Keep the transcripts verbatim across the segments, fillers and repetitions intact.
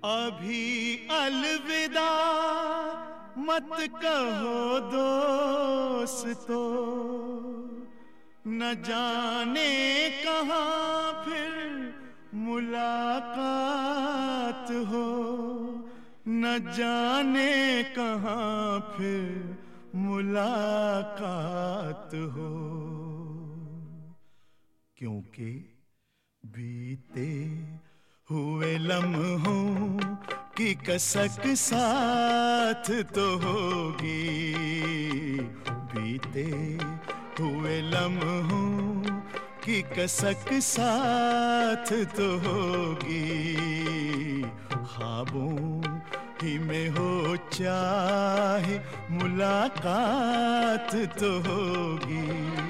अभी अलविदा मत कहो दोस्तों, न जाने कहाँ फिर मुलाकात हो, न जाने कहाँ फिर मुलाकात हो। क्योंकि बीते हुए लम्हों की कसक साथ तो होगी, बीते हुए लम्हों की कसक साथ तो होगी। ख्वाबों ही में हो चाहे मुलाकात तो होगी,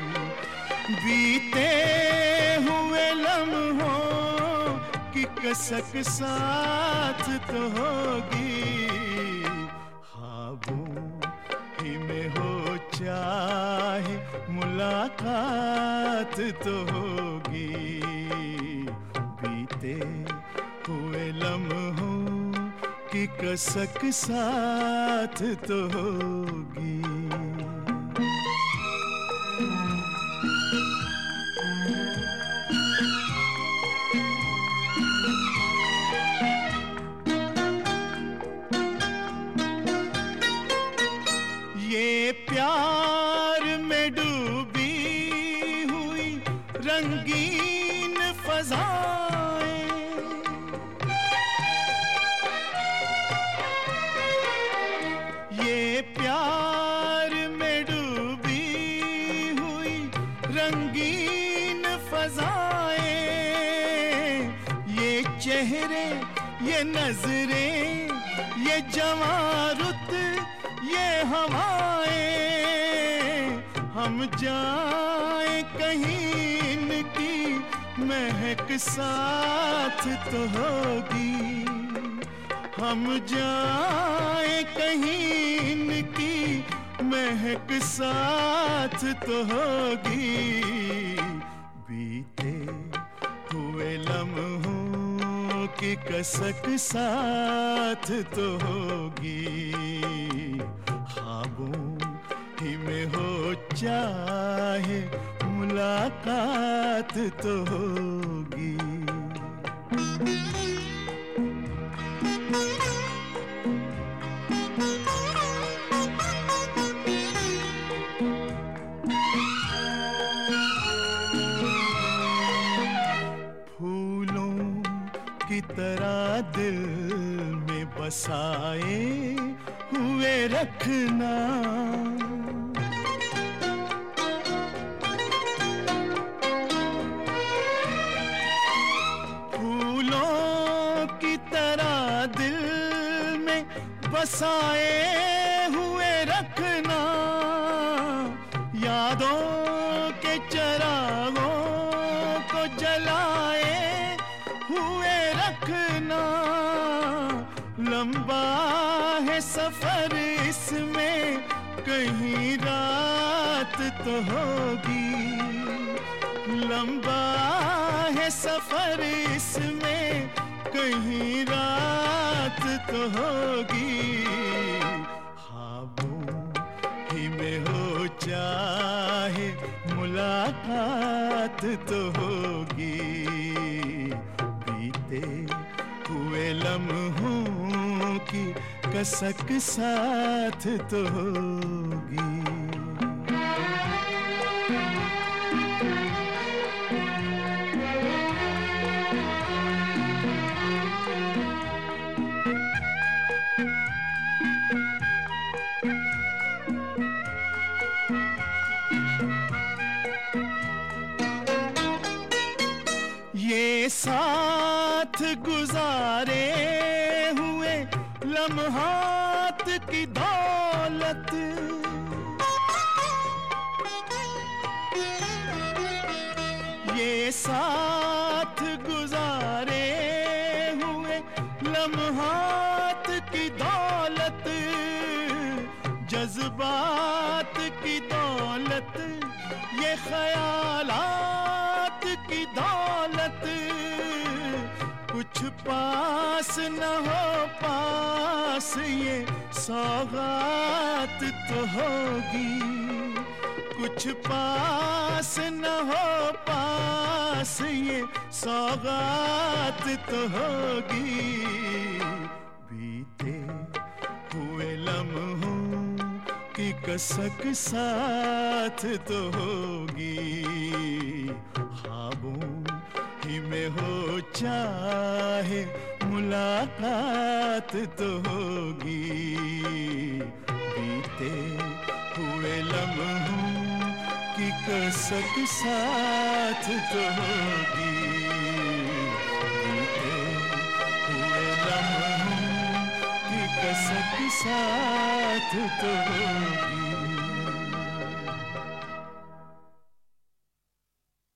बीते हुए लम्हों की कसक साथ तो होगी। ख्वाबों ही में हो चाहे मुलाकात तो होगी, बीते हुए लम्हों की कसक साथ तो होगी। ये प्यार में डूबी हुई रंगीन फज़ाएं, ये प्यार में डूबी हुई रंगीन फज़ाएं, ये चेहरे ये नजरें ये जवां रुत ये हवाएं, हम जाएं कहीं इनकी महक साथ तो होगी, हम जाएं कहीं इनकी महक साथ तो होगी। बीते हुए लम्हों की कसक साथ तो होगी, ख्वाबों ही में हो चाहे मुलाकात तो होगी। फूलों की तरह दिल में बसाए हुए रखना, फूलों की तरह दिल में बसाए हुए रखना, यादों के चरागों को जलाए हुए रखना। लंबा है सफर इसमें कहीं रात तो होगी, लंबा है सफर इसमें कहीं रात तो होगी। ख्वाबों ही में हो चाहे मुलाकात तो होगी, बीते हुए लम्हों की कसक साथ तो होगी। ये साथ गुजारे हुए लम्हात की दौलत, ये साथ गुजारे हुए लम्हात की दौलत, जज्बात की दौलत, ये ख्यालात की दौलत, कुछ पास न हो पास ये सौगात तो होगी, कुछ पास न हो पास ये सौगात तो होगी। बीते हुए लम्हों की कसक साथ तो होगी, ख्वाबों ही में हो चाहे मुलाकात तो होगी। बीते हुए लम्हों की कसक साथ तो होगी, बीते हुए लम्हों की कसक साथ तो होगी।